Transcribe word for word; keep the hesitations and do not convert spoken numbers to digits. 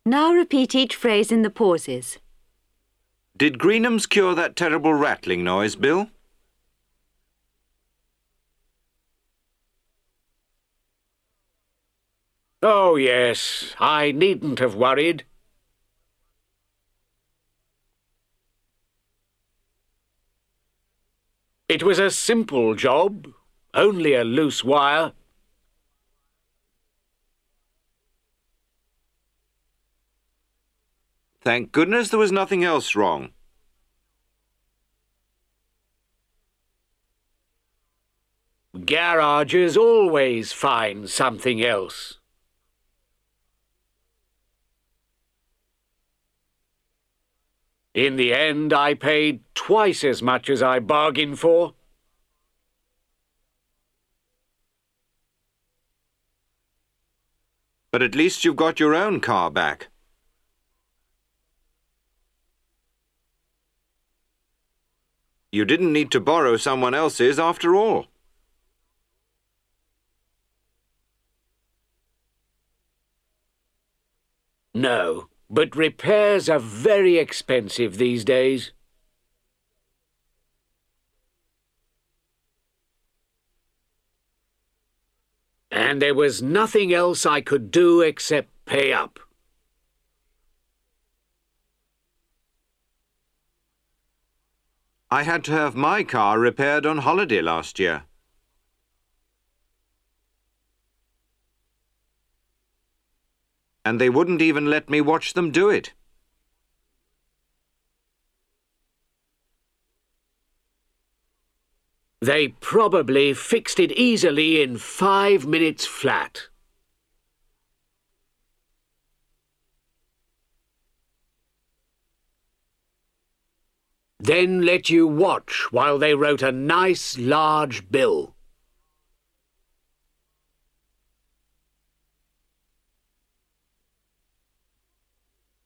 Now repeat each phrase in the pauses. Did Greenham's cure that terrible rattling noise, Bill? Oh, yes. I needn't have worried. It was a simple job, only a loose wire. Thank goodness there was nothing else wrong. Garages always find something else. In the end, I paid twice as much as I bargained for. But at least you've got your own car back. You didn't need to borrow someone else's after all. No, but repairs are very expensive these days. And there was nothing else I could do except pay up. I had to have my car repaired on holiday last year. And they wouldn't even let me watch them do it. They probably fixed it easily in five minutes flat. Then let you watch while they wrote a nice large bill.